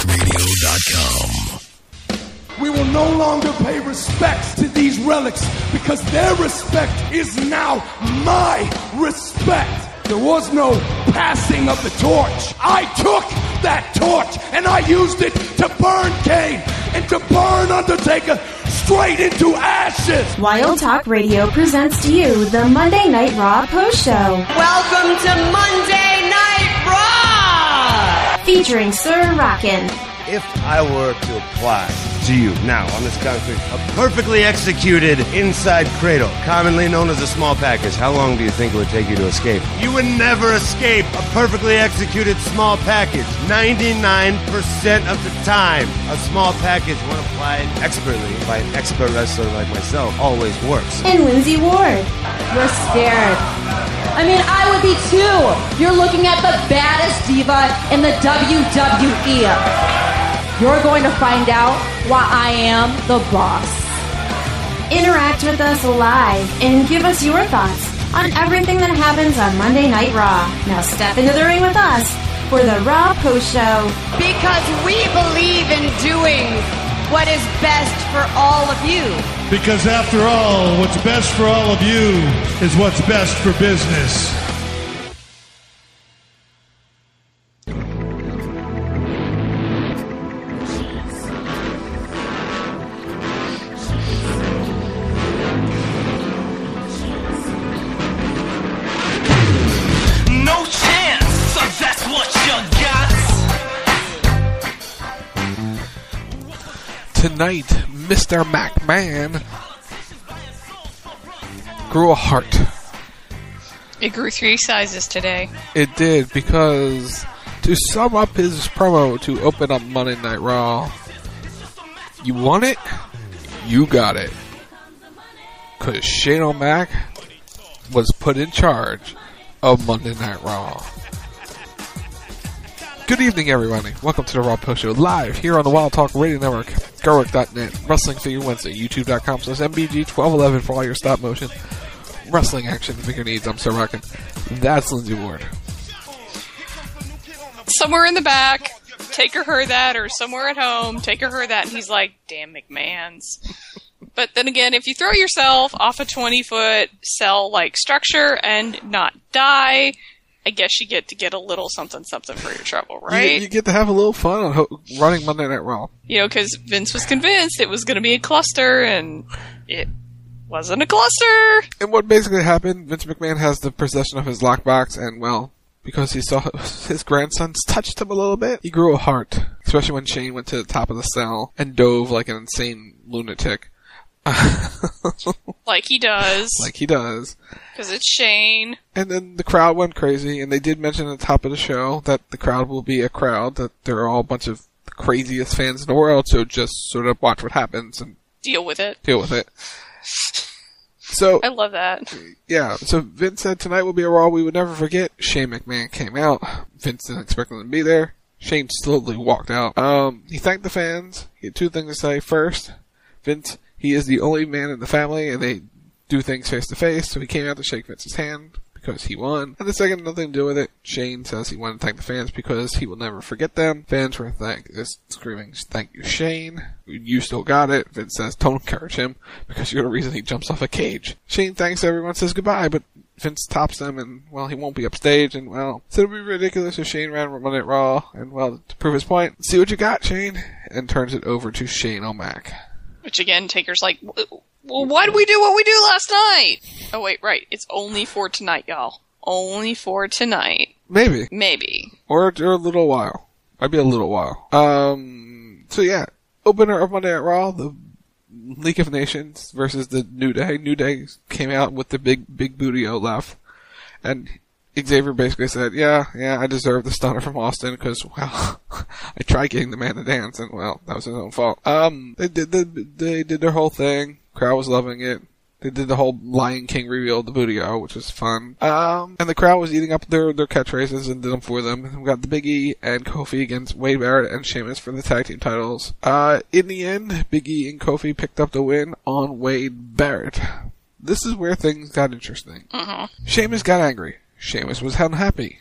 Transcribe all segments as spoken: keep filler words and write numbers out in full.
talk radio dot com. We will no longer pay respects to these relics because their respect is now my respect. There was no passing of the torch. I took that torch and I used it to burn Kane and to burn Undertaker straight into ashes. Wild Talk Radio presents to you the Monday Night Raw post show. Welcome to Monday Night Raw! Featuring Sir Rockin'. If I were to apply to you now on this concrete, a perfectly executed inside cradle, commonly known as a small package, how long do you think it would take you to escape? You would never escape a perfectly executed small package. ninety-nine percent of the time, a small package, when applied expertly by an expert wrestler like myself, always works. And Lindsay Ward. You're scared. I mean, I would be too. You're looking at the baddest diva in the W W E. You're going to find out why I am the boss. Interact with us live and give us your thoughts on everything that happens on Monday Night Raw. Now step into the ring with us for the Raw Post Show. Because we believe in doing what is best for all of you. Because after all, what's best for all of you is what's best for business. Tonight, Mister McMahon grew a heart. It grew three sizes today. It did, because to sum up his promo to open up Monday Night Raw, you want it, you got it. Because Shane O'Mac was put in charge of Monday Night Raw. Good evening, everybody. Welcome to the Raw Post Show, live here on the Wild Talk Radio Network, Garwick dot net, Wrestling Figure Wednesday, YouTube dot com slash M B G twelve eleven for all your stop motion wrestling action figure needs. I'm Sir Rockin'. That's Lindsay Ward. Somewhere in the back, Taker heard that, or somewhere at home, Taker heard that, and he's like, damn McMahons. But then again, if you throw yourself off a twenty-foot cell-like structure and not die, I guess you get to get a little something something for your trouble, right? You, you get to have a little fun on ho- running Monday Night Raw. You know, because Vince was convinced it was going to be a cluster, and it wasn't a cluster. And what basically happened, Vince McMahon has the possession of his lockbox, and, well, because he saw his grandsons touched him a little bit, he grew a heart. Especially when Shane went to the top of the cell and dove like an insane lunatic. Like he does. Like he does. Because it's Shane. And then the crowd went crazy, and they did mention at the top of the show that the crowd will be a crowd, that they're all a bunch of the craziest fans in the world, so just sort of watch what happens and deal with it. Deal with it. So I love that. Yeah, so Vince said tonight will be a Raw we would never forget. Shane McMahon came out. Vince didn't expect him to be there. Shane slowly walked out. Um, he thanked the fans. He had two things to say. First, Vince, he is the only man in the family, and they do things face to face, so he came out to shake Vince's hand because he won. And the second, nothing to do with it. Shane says he wanted to thank the fans because he will never forget them. Fans were thank is screaming, "Thank you, Shane. You still got it." Vince says, "Don't encourage him because you're the reason he jumps off a cage." Shane thanks everyone, says goodbye, but Vince tops them, and, well, he won't be upstage, and, well, so it'll be ridiculous if Shane ran Monday Night Raw, and, well, to prove his point, see what you got, Shane, and turns it over to Shane O'Mac. Which, again, Taker's like, well, why did we do what we do last night? Oh, wait, right. It's only for tonight, y'all. Only for tonight. Maybe. Maybe. Or, or a little while. Might be a little while. Um, so yeah. Opener of Monday Night Raw, the League of Nations versus the New Day. New Day came out with the big, big booty Olaf. And Xavier basically said, yeah, yeah, I deserve the stunner from Austin because, well, I tried getting the man to dance, and, well, that was his own fault. Um, they did the, they did their whole thing. Crowd was loving it. They did the whole Lion King reveal of the Booty-O, which was fun. Um, and the crowd was eating up their, their catchphrases and did them for them. We got the Big E and Kofi against Wade Barrett and Sheamus for the tag team titles. Uh, in the end, Big E and Kofi picked up the win on Wade Barrett. This is where things got interesting. Uh-huh. Sheamus got angry. Sheamus was unhappy.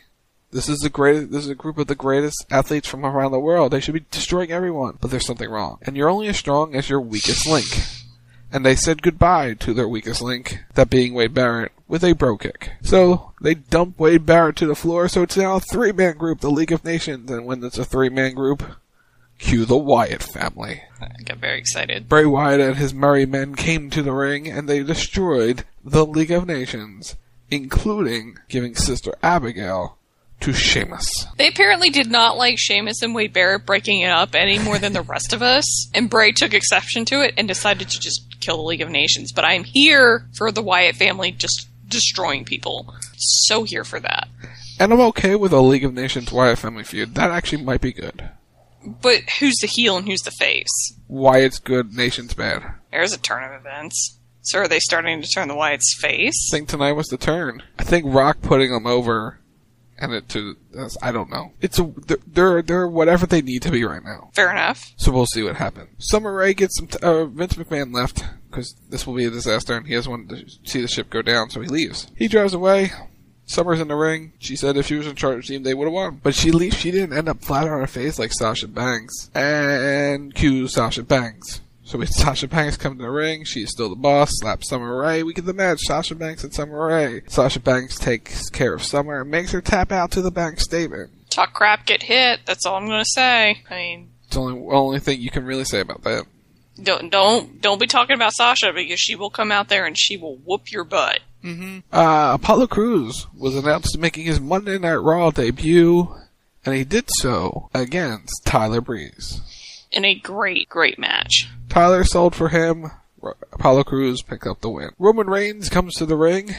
This is the greatest, this is a group of the greatest athletes from around the world. They should be destroying everyone. But there's something wrong. And you're only as strong as your weakest link. And they said goodbye to their weakest link, that being Wade Barrett, with a bro kick. So, they dump Wade Barrett to the floor, so it's now a three-man group, the League of Nations. And when it's a three-man group, cue the Wyatt family. I got very excited. Bray Wyatt and his merry men came to the ring, and they destroyed the League of Nations, including giving Sister Abigail to Sheamus. They apparently did not like Sheamus and Wade Barrett breaking it up any more than the rest of us, and Bray took exception to it and decided to just kill the League of Nations. But I'm here for the Wyatt family just destroying people. So here for that. And I'm okay with a League of Nations Wyatt family feud. That actually might be good. But who's the heel and who's the face? Wyatt's good, Nation's bad. There's a turn of events. So are they starting to turn the Wyatt's face? I think tonight was the turn. I think Rock putting them over, and it to I don't know. It's a they're they're whatever they need to be right now. Fair enough. So we'll see what happens. Summer Rae gets some. T- uh, Vince McMahon left because this will be a disaster, and he doesn't want to see the ship go down, so he leaves. He drives away. Summer's in the ring. She said if she was in charge of the team, they would have won. But she leaves. She didn't end up flat on her face like Sasha Banks. And cue Sasha Banks. So we Sasha Banks come to the ring. She's still the boss. Slaps Summer Rae. We get the match. Sasha Banks and Summer Rae. Sasha Banks takes care of Summer and makes her tap out to the Banks statement. Talk crap, get hit. That's all I'm going to say. I mean, it's the only, only thing you can really say about that. Don't don't don't be talking about Sasha, because she will come out there and she will whoop your butt. Mm-hmm. Uh, Apollo Crews was announced making his Monday Night Raw debut, and he did so against Tyler Breeze. In a great, great match. Tyler sold for him. Apollo Crews picked up the win. Roman Reigns comes to the ring.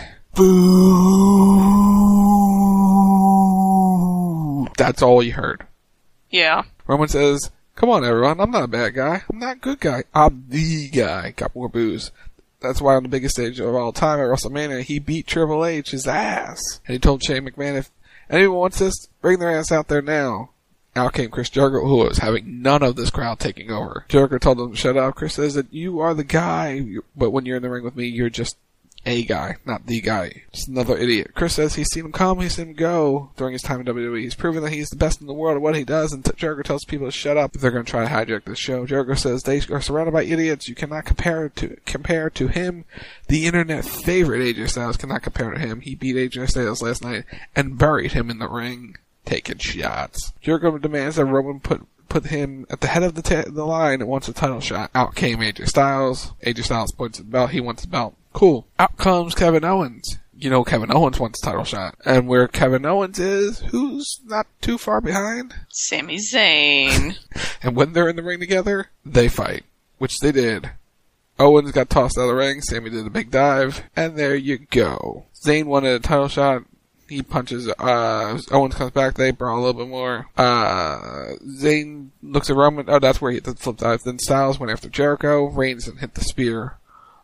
Boo! That's all you heard. Yeah. Roman says, come on everyone, I'm not a bad guy. I'm not a good guy. I'm the guy. Got more boos. That's why on the biggest stage of all time at WrestleMania, he beat Triple H's ass. And he told Shane McMahon, if anyone wants this, bring their ass out there now. Out came Chris Jericho, who was having none of this crowd taking over. Jericho told him to shut up. Chris says that you are the guy, but when you're in the ring with me, you're just a guy, not the guy. Just another idiot. Chris says he's seen him come, he's seen him go during his time in W W E. He's proven that he's the best in the world at what he does, and t- Jericho tells people to shut up if they're going to try to hijack this show. Jericho says they are surrounded by idiots. You cannot compare to compare to him. The internet favorite A J Styles cannot compare to him. He beat A J Styles last night and buried him in the ring, taking shots. Jericho demands that Roman put put him at the head of the, ta- the line and wants a title shot. Out came A J Styles. A J Styles points at the belt. He wants the belt. Cool. Out comes Kevin Owens. You know Kevin Owens wants a title shot. And where Kevin Owens is, who's not too far behind? Sami Zayn. And when they're in the ring together, they fight. Which they did. Owens got tossed out of the ring. Sami did a big dive. And there you go. Zayn wanted a title shot. He punches, uh, Owens comes back, they brawl a little bit more. Uh, Zayn looks at Roman, oh, that's where he hit the flip dive. Then Styles went after Jericho. Reigns and hit the spear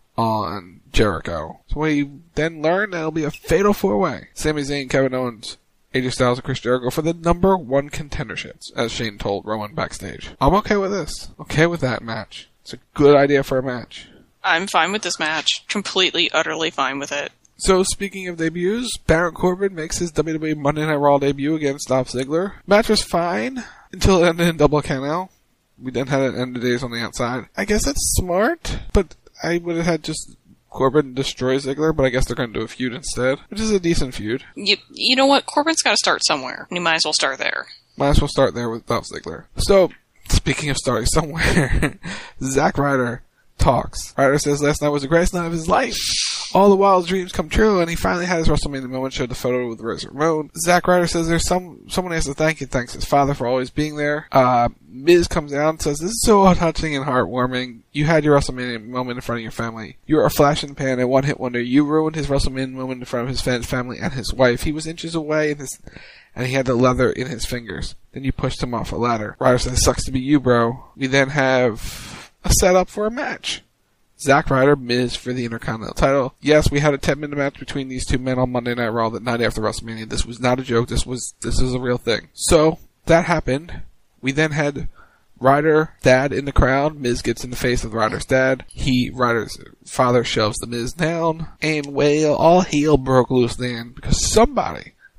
on Jericho. So we then learn that it'll be a fatal four-way. Sami Zayn, Kevin Owens, A J Styles, and Chris Jericho for the number one contenderships, as Shane told Roman backstage. I'm okay with this. Okay with that match. It's a good idea for a match. I'm fine with this match. Completely, utterly fine with it. So, speaking of debuts, Baron Corbin makes his W W E Monday Night Raw debut against Dolph Ziggler. Match was fine until it ended in double count out. We then had it end of days on the outside. I guess that's smart, but I would have had just Corbin destroy Ziggler, but I guess they're going to do a feud instead, which is a decent feud. You, you know what? Corbin's got to start somewhere. You might as well start there. Might as well start there with Dolph Ziggler. So, speaking of starting somewhere, Zack Ryder talks. Ryder says last night was the greatest night of his life. All the wild dreams come true, and he finally had his WrestleMania moment, showed the photo with Razor Ramon. Zack Ryder says there's some someone has to thank. He thanks his father for always being there. Uh, Miz comes out and says, this is so touching and heartwarming. You had your WrestleMania moment in front of your family. You're a flash in the pan and one-hit wonder. You ruined his WrestleMania moment in front of his fans, family, and his wife. He was inches away, and, his, and he had the leather in his fingers. Then you pushed him off a ladder. Ryder says, sucks to be you, bro. We then have a setup for a match. Zack Ryder, Miz for the Intercontinental title. Yes, we had a ten minute match between these two men on Monday Night Raw the night after WrestleMania. This was not a joke. This was this is a real thing. So, that happened. We then had Ryder, dad in the crowd. Miz gets in the face of Ryder's dad. He, Ryder's father shoves the Miz down. And, well, all hell broke loose then because somebody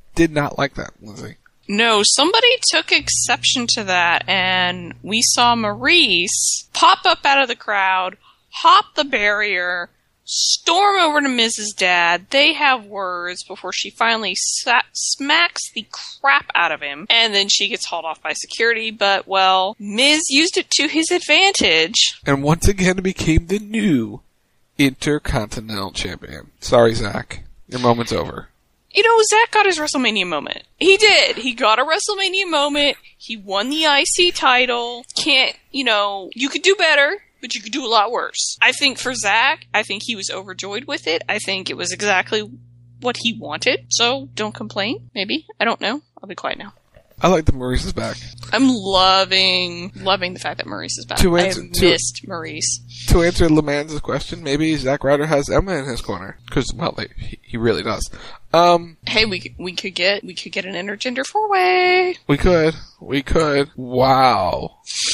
did not like that, Lindsay. No, somebody took exception to that, and we saw Maurice pop up out of the crowd, hop the barrier, storm over to Miz's dad. They have words before she finally sa- smacks the crap out of him, and then she gets hauled off by security. But, well, Miz used it to his advantage. And once again became the new Intercontinental Champion. Sorry, Zach. Your moment's over. You know, Zach got his WrestleMania moment. He did. He got a WrestleMania moment. He won the I C title. Can't, you know, you could do better, but you could do a lot worse. I think for Zach, I think he was overjoyed with it. I think it was exactly what he wanted. So don't complain, maybe. I don't know. I'll be quiet now. I like that Maurice is back. I'm loving, loving the fact that Maurice is back. To I answer- have to- missed Maurice. To answer LeMans' question, maybe Zack Ryder has Emma in his corner. Because, well, like, he, he really does. Um, Hey, we could- we could get we could get an intergender four way. we could. We could. Wow.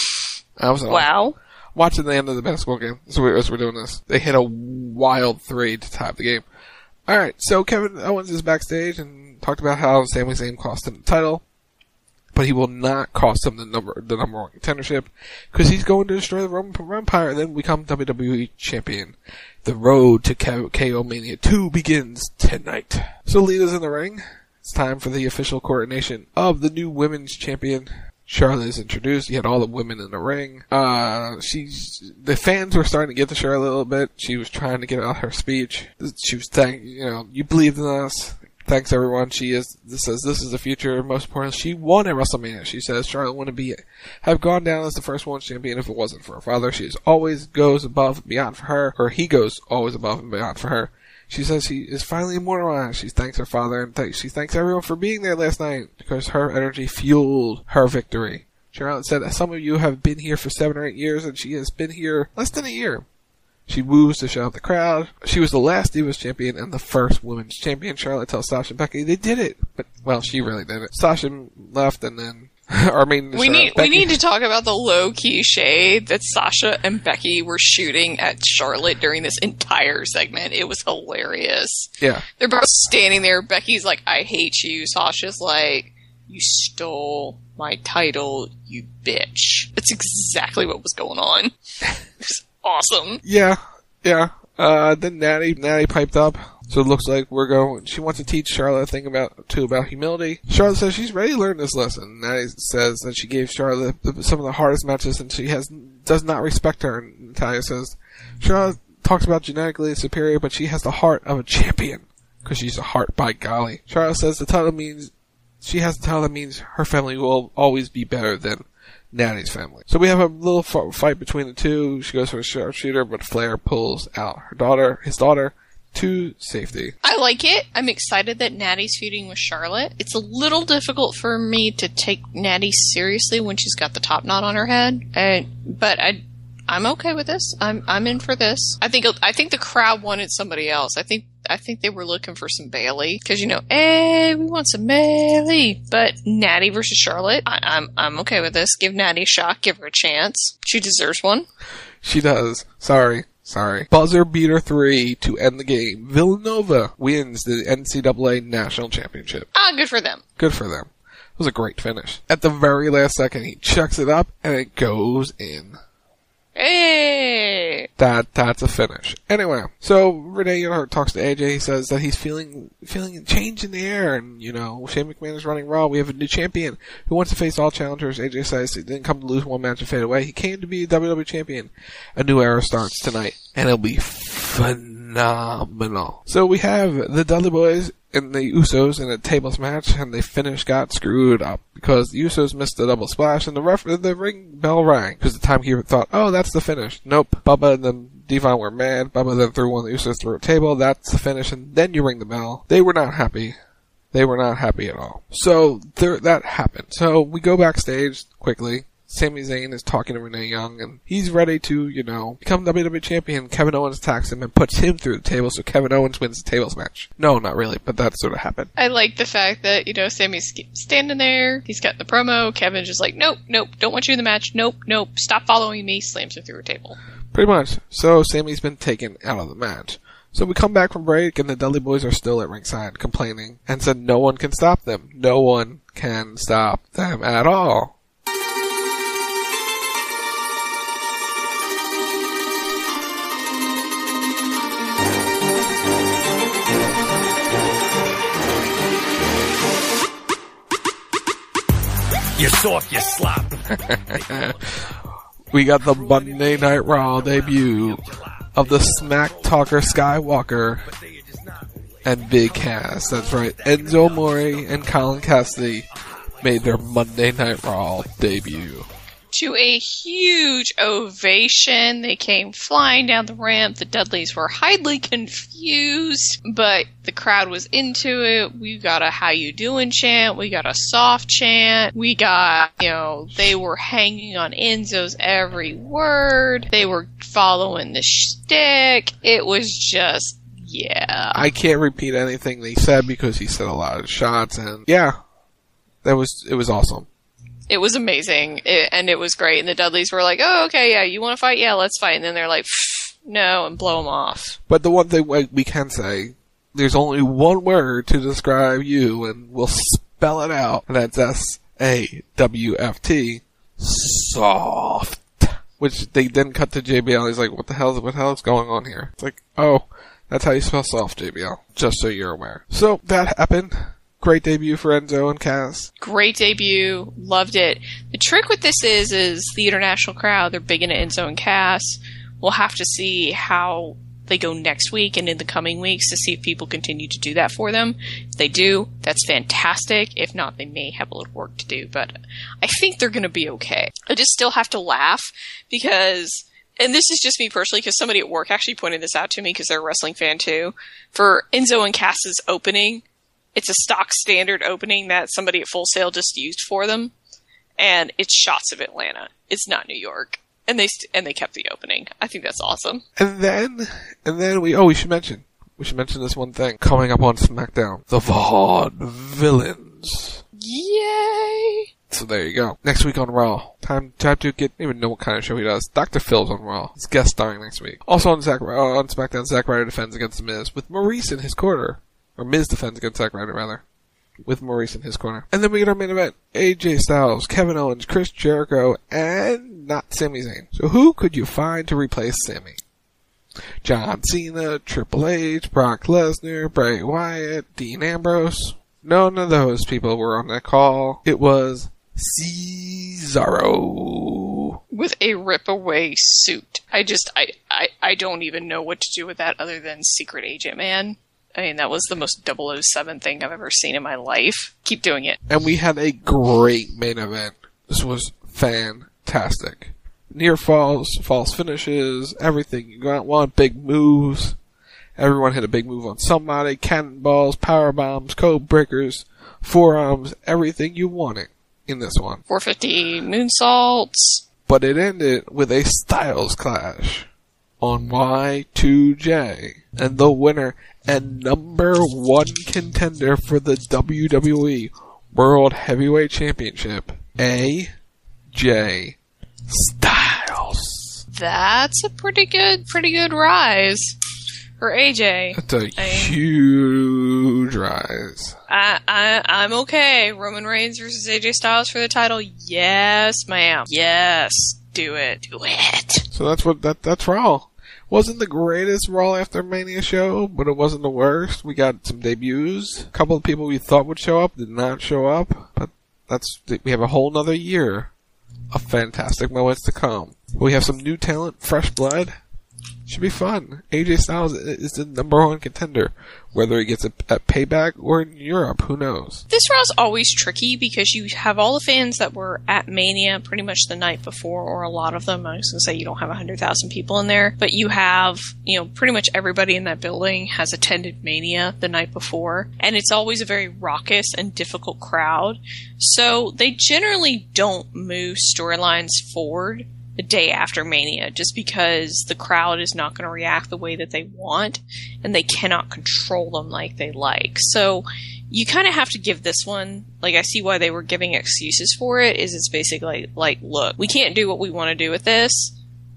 I was Wow. watching the end of the basketball game as we're, as we're doing this. They hit a wild three to tie up the game. Alright, so Kevin Owens is backstage and talked about how Sami Zayn cost him the title. But he will not cost him the number the number one contendership because he's going to destroy the Roman Empire and then become W W E champion. The road to K O Mania two begins tonight. So Lita's in the ring. It's time for the official coronation of the new women's champion. Charlotte is introduced. You had all the women in the ring. Uh, she's, the fans were starting to get to Charlotte a little bit. She was trying to get out her speech. She was thank, you know, you believed in us. Thanks everyone. She is, this says this is the future. Most importantly, she won at WrestleMania. She says Charlotte wouldn't be, have gone down as the first women's champion if it wasn't for her father. She is always goes above and beyond for her, or he goes always above and beyond for her. She says she is finally immortalized. She thanks her father and th- she thanks everyone for being there last night because her energy fueled her victory. Charlotte said, some of you have been here for seven or eight years and she has been here less than a year. She woos to shout at the crowd. She was the last Divas champion and the first women's champion. Charlotte tells Sasha and Becky they did it. But, well, she really did it. Sasha left and then, or I mean, We Charlotte, need Becky. we need to talk about the low key shade that Sasha and Becky were shooting at Charlotte during this entire segment. It was hilarious. Yeah. They're both standing there. Becky's like, "I hate you." Sasha's like, "You stole my title, you bitch." That's exactly what was going on. It was awesome. Yeah, yeah. Uh, then Natty, Natty piped up. So it looks like we're going, she wants to teach Charlotte a thing about, too, about humility. Charlotte says she's ready to learn this lesson. Natty says that she gave Charlotte some of the hardest matches and she has, does not respect her. And Natalya says, Charlotte talks about genetically superior, but she has the heart of a champion. Because she's a heart, by golly. Charlotte says the title means, she has the title that means her family will always be better than Natty's family. So we have a little f- fight between the two. She goes for a sharpshooter, but Flair pulls out her daughter, his daughter, to safety. I like it. I'm excited that Natty's feuding with Charlotte. It's a little difficult for me to take Natty seriously when she's got the top knot on her head, and, but I, I'm okay with this. I'm I'm in for this. I think I think the crowd wanted somebody else. I think I think they were looking for some Bailey because you know, hey, we want some Bailey. But Natty versus Charlotte, I, I'm I'm okay with this. Give Natty a shot. Give her a chance. She deserves one. She does. Sorry. Sorry. Buzzer beater three to end the game. Villanova wins the N C double A National Championship. Ah, good for them. Good for them. It was a great finish. At the very last second, he chucks it up and it goes in. Hey! That that's a finish. Anyway, so Renee Younghart talks to A J. He says that he's feeling feeling a change in the air, and you know Shane McMahon is running Raw. We have a new champion who wants to face all challengers. A J says he didn't come to lose one match and fade away. He came to be a W W E champion. A new era starts tonight, and it'll be phenomenal. So we have the Dudley Boys and the Usos in a tables match, and they finish got screwed up because the Usos missed the double splash, and the ref the ring bell rang because the timekeeper thought, "Oh, that's the finish." Nope. Bubba and the Devon were mad. Bubba then threw one of the Usos through a table. That's the finish, and then you ring the bell. They were not happy. They were not happy at all. So there, that happened. So we go backstage quickly. Sami Zayn is talking to Renee Young, and he's ready to, you know, become W W E champion. Kevin Owens attacks him and puts him through the table, so Kevin Owens wins the tables match. No, not really, but that sort of happened. I like the fact that, you know, Sammy's standing there, he's got the promo, Kevin's just like, nope, nope, don't want you in the match, nope, nope, stop following me, slams him through a table. Pretty much. So Sammy's been taken out of the match. So we come back from break, and the Dudley Boys are still at ringside complaining and said no one can stop them. No one can stop them at all. You're soft, you slop. We got the Monday Night Raw debut of the Smack Talker Skywalker and Big Cass. That's right. Enzo Amore and Colin Cassidy made their Monday Night Raw debut. To a huge ovation. They came flying down the ramp. The Dudleys were highly confused, but the crowd was into it. We got a how you doing chant. We got a soft chant. We got, you know, they were hanging on Enzo's every word. They were following the shtick. It was just, yeah. I can't repeat anything they said because he said a lot of shots, and yeah, that was, it was awesome. It was amazing, it, and it was great. And the Dudleys were like, oh, okay, yeah, you want to fight? Yeah, let's fight. And then they're like, no, and blow them off. But the one thing we can say, there's only one word to describe you, and we'll spell it out, and that's S A W F T, soft. Which they then cut to J B L. He's like, what the hell, what the hell is going on here? It's like, oh, that's how you spell soft, J B L. Just so you're aware. So, that happened. Great debut for Enzo and Cass. Great debut. Loved it. The trick with this is, is the international crowd, they're big into Enzo and Cass. We'll have to see how they go next week and in the coming weeks to see if people continue to do that for them. If they do, that's fantastic. If not, they may have a little work to do, but I think they're going to be okay. I just still have to laugh because, and this is just me personally, because somebody at work actually pointed this out to me because they're a wrestling fan too. For Enzo and Cass's opening, it's a stock standard opening that somebody at Full Sail just used for them, and it's shots of Atlanta. It's not New York, and they st- and they kept the opening. I think that's awesome. And then, and then we oh we should mention we should mention this one thing coming up on SmackDown: the Vaude Villains. Yay! So there you go. Next week on Raw, time time to get. I don't even know what kind of show he does. Doctor Phil's on Raw. He's guest starring next week. Also on Zack uh, on SmackDown, Zack Ryder defends against The Miz with Maurice in his corner. Or Miz defends against Zack Ryder, rather. With Maurice in his corner. And then we get our main event. A J Styles, Kevin Owens, Chris Jericho, and not Sami Zayn. So who could you find to replace Sami? John Cena, Triple H, Brock Lesnar, Bray Wyatt, Dean Ambrose. None of those people were on that call. It was Cesaro. With a rip-away suit. I just, I, I, I don't even know what to do with that other than Secret Agent Man. I mean, that was the most double oh seven thing I've ever seen in my life. Keep doing it. And we had a great main event. This was fantastic. Near falls, false finishes, everything you want, big moves. Everyone hit a big move on somebody. Cannonballs, power bombs, code breakers, forearms, everything you wanted in this one. four fifty moonsaults. But it ended with a Styles Clash on Y two J. And the winner and number one contender for the W W E World Heavyweight Championship, A J Styles. That's a pretty good, pretty good rise for A J. That's a I, huge rise. I, I, I'm okay. Roman Reigns versus A J Styles for the title. Yes, ma'am. Yes, do it. Do it. So that's what that that's Raw. Wasn't the greatest Raw After Mania show, but it wasn't the worst. We got some debuts. A couple of people we thought would show up did not show up, but that's we have a whole nother year of fantastic moments to come. We have some new talent, fresh blood. Should be fun. A J Styles is the number one contender. Whether he gets a, a payback or in Europe, who knows? This Raw's always tricky because you have all the fans that were at Mania pretty much the night before, or a lot of them. I was going to say you don't have one hundred thousand people in there, but you have, you know, pretty much everybody in that building has attended Mania the night before, and it's always a very raucous and difficult crowd. So they generally don't move storylines forward the day after Mania, just because the crowd is not going to react the way that they want, and they cannot control them like they like. So you kind of have to give this one, like, I see why they were giving excuses for it, is it's basically like, look, we can't do what we want to do with this.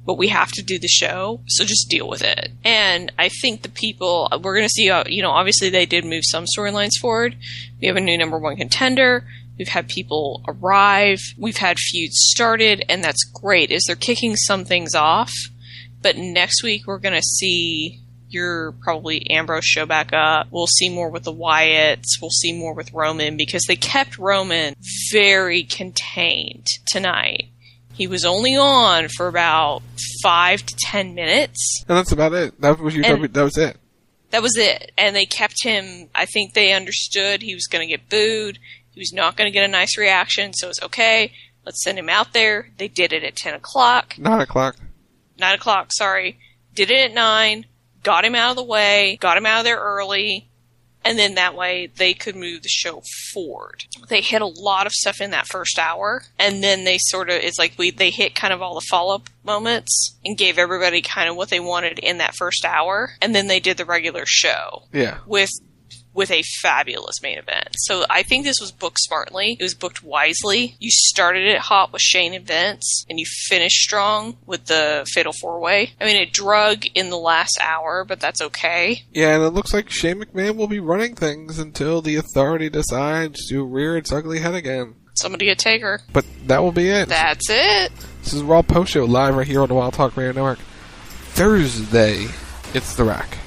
but we have to do the show, so just deal with it. And I think the people, we're going to see, uh, you know, obviously they did move some storylines forward. We have a new number one contender. We've had people arrive. We've had feuds started, and that's great, is they're kicking some things off. But next week we're going to see your probably Ambrose show back up. We'll see more with the Wyatts. We'll see more with Roman, because they kept Roman very contained tonight. He was only on for about five to ten minutes. And that's about it. That was, you told me, that was it. That was it. And they kept him, I think they understood he was going to get booed. He was not going to get a nice reaction, so it's okay. Let's send him out there. They did it at ten o'clock. nine o'clock. nine o'clock, sorry. Did it at nine. Got him out of the way. Got him out of there early. And then that way they could move the show forward. They hit a lot of stuff in that first hour. And then they sort of, it's like we they hit kind of all the follow-up moments and gave everybody kind of what they wanted in that first hour. And then they did the regular show. Yeah. With with a fabulous main event. So I think this was booked smartly. It was booked wisely. You started it hot with Shane and Vince, and you finished strong with the Fatal four-way. I mean, it drug in the last hour, but that's okay. Yeah, and it looks like Shane McMahon will be running things until the Authority decides to rear its ugly head again. Somebody get Taker. But that will be it. That's it. This is Raw Post Show live right here on the Wild Talk Radio Network. Thursday, it's The Rack.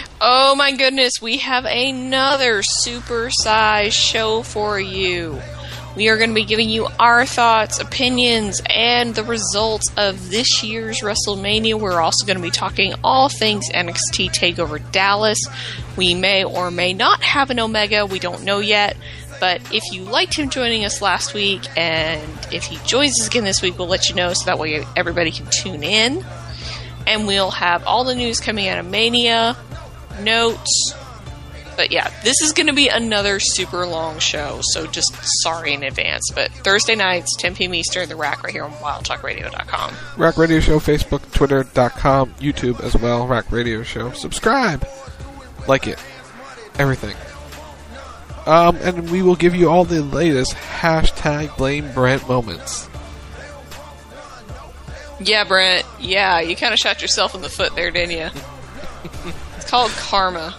Oh my goodness, we have another super-sized show for you. We are going to be giving you our thoughts, opinions, and the results of this year's WrestleMania. We're also going to be talking all things N X T TakeOver Dallas. We may or may not have an Omega, we don't know yet. But if you liked him joining us last week, and if he joins us again this week, we'll let you know so that way everybody can tune in. And we'll have all the news coming out of Mania, notes. But yeah, this is going to be another super long show, so just sorry in advance. But Thursday nights, ten p.m. Eastern, The Rack right here on wild talk radio dot com. Rack Radio Show, Facebook, Twitter dot com, YouTube as well, Rack Radio Show. Subscribe. Like it. Everything. Um, and we will give you all the latest hashtag Blame Brent moments. Yeah, Brent. Yeah, you kind of shot yourself in the foot there, didn't you? It's called karma.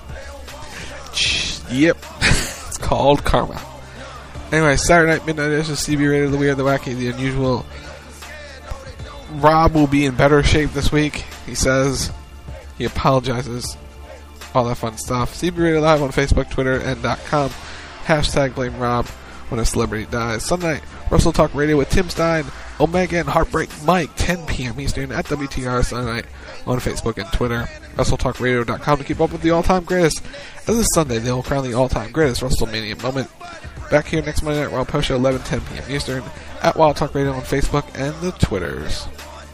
Yep. It's called karma. Anyway, Saturday Night Midnight Edition, C B Rated, The Weird, The Wacky, The Unusual. Rob will be in better shape this week, he says. He apologizes. All that fun stuff. C B Rated Live on Facebook, Twitter, and .com. Hashtag Blame Rob when a celebrity dies. Sunday night, Wrestle Talk Radio with Tim Stein, Omega, and Heartbreak Mike, ten p.m. Eastern at W T R Sunday night on Facebook and Twitter. Wrestle Talk Radio dot com to keep up with the all-time greatest. As this Sunday, they will crown the all-time greatest WrestleMania moment. Back here next Monday night, Raw Post Show, eleven ten p.m. Eastern at Wild Talk Radio on Facebook and the Twitters.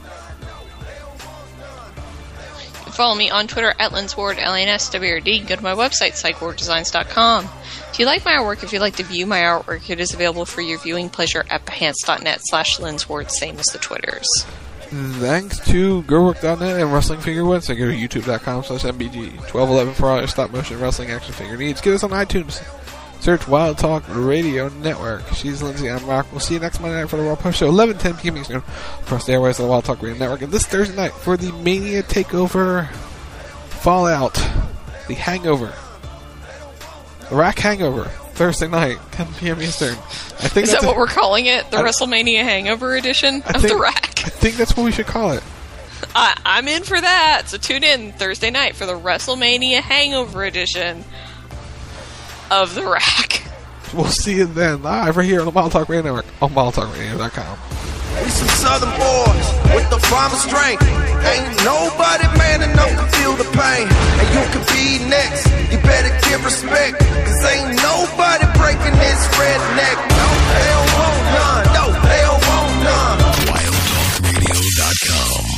Follow me on Twitter at Linsward, L A N S W R D. Go to my website, psych ward designs dot com. If you like my artwork, if you'd like to view my artwork, it is available for your viewing pleasure at behance dot net slash Linsward, same as the Twitters. Thanks to girlwork dot net and Wrestling Figure Woods. So go to youtube dot com slash M B G twelve eleven for all your stop motion wrestling action figure needs. Get us on iTunes. Search Wild Talk Radio Network. She's Lindsay, I'm Rock. We'll see you next Monday night for the Raw Post Show, eleven ten p.m. Eastern, across the airways of the Wild Talk Radio Network. And this Thursday night for the Mania Takeover Fallout, the Hangover, the Rack Hangover, Thursday night, ten p.m. Eastern. I think Is that's that a, what we're calling it? The I, WrestleMania Hangover edition I of think, the Rack? I think that's what we should call it. I, I'm in for that. So tune in Thursday night for the WrestleMania Hangover edition of the Rack. We'll see you then, live right here on the Wild Talk Radio Network on wild talk radio dot com. We some southern boys with the promised strength. Ain't nobody man enough to feel the pain. And you can be next. You better give respect. Cause ain't nobody breaking this redneck.